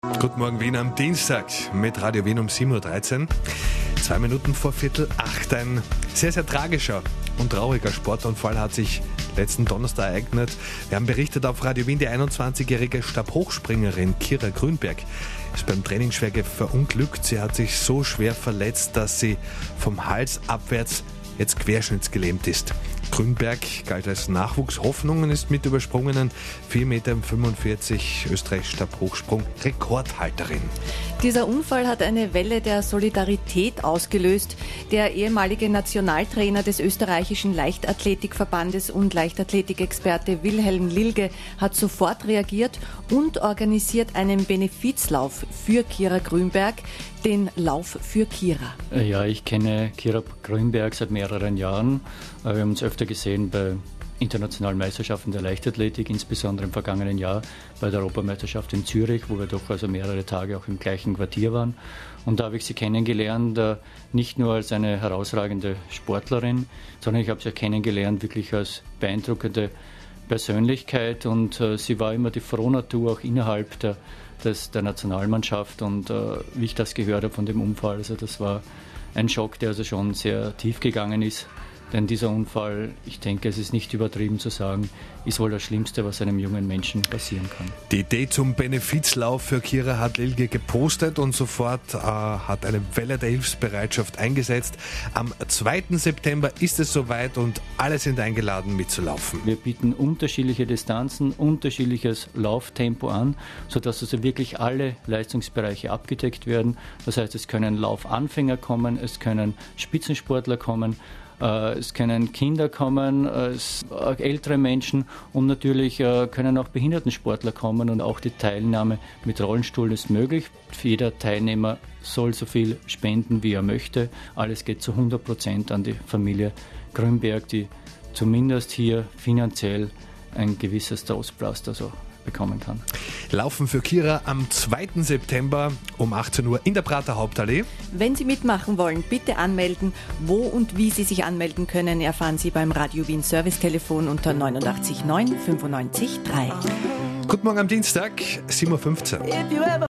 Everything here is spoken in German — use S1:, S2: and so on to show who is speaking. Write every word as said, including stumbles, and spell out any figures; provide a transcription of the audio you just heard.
S1: Guten Morgen Wien am Dienstag mit Radio Wien um sieben Uhr dreizehn. Zwei Minuten vor Viertel acht. Ein sehr, sehr tragischer und trauriger Sportunfall hat sich letzten Donnerstag ereignet. Wir haben berichtet auf Radio Wien, die einundzwanzigjährige Stabhochspringerin Kira Grünberg ist beim Training schwer verunglückt. Sie hat sich so schwer verletzt, dass sie vom Hals abwärts jetzt querschnittsgelähmt ist. Grünberg galt als Nachwuchshoffnung und ist mit übersprungenen vier Meter fünfundvierzig Österreichs Stabhochsprung Rekordhalterin.
S2: Dieser Unfall hat eine Welle der Solidarität ausgelöst. Der ehemalige Nationaltrainer des österreichischen Leichtathletikverbandes und Leichtathletikexperte Wilhelm Lilge hat sofort reagiert und organisiert einen Benefizlauf für Kira Grünberg, den Lauf für Kira.
S3: Ja, ich kenne Kira Grünberg seit mehreren Jahren. Wir haben uns öfter gesehen bei internationalen Meisterschaften der Leichtathletik, insbesondere im vergangenen Jahr bei der Europameisterschaft in Zürich, wo wir doch also mehrere Tage auch im gleichen Quartier waren. Und da habe ich sie kennengelernt, nicht nur als eine herausragende Sportlerin, sondern ich habe sie kennengelernt wirklich als beeindruckende Persönlichkeit, und äh, sie war immer die Frohnatur auch innerhalb der, des, der Nationalmannschaft, und äh, wie ich das gehört habe von dem Unfall, also das war ein Schock, der also schon sehr tief gegangen ist. Denn dieser Unfall, ich denke, es ist nicht übertrieben zu sagen, ist wohl das Schlimmste, was einem jungen Menschen passieren kann.
S1: Die Idee zum Benefizlauf für Kira hat Lilge gepostet und sofort äh, hat eine Welle der Hilfsbereitschaft eingesetzt. Am zweiten September ist es soweit und alle sind eingeladen mitzulaufen.
S3: Wir bieten unterschiedliche Distanzen, unterschiedliches Lauftempo an, sodass also wirklich alle Leistungsbereiche abgedeckt werden. Das heißt, es können Laufanfänger kommen, es können Spitzensportler kommen, es können Kinder kommen, ältere Menschen, und natürlich können auch Behindertensportler kommen, und auch die Teilnahme mit Rollstuhl ist möglich. Jeder Teilnehmer soll so viel spenden, wie er möchte. Alles geht zu hundert Prozent an die Familie Grünberg, die zumindest hier finanziell ein gewisses Trostpflaster so bekommen kann.
S1: Laufen für Kira am zweiten September um achtzehn Uhr in der Prater Hauptallee.
S2: Wenn Sie mitmachen wollen, bitte anmelden. Wo und wie Sie sich anmelden können, erfahren Sie beim Radio Wien Servicetelefon unter neunundachtzig neun fünfundneunzig drei.
S1: Guten Morgen am Dienstag, sieben Uhr fünfzehn.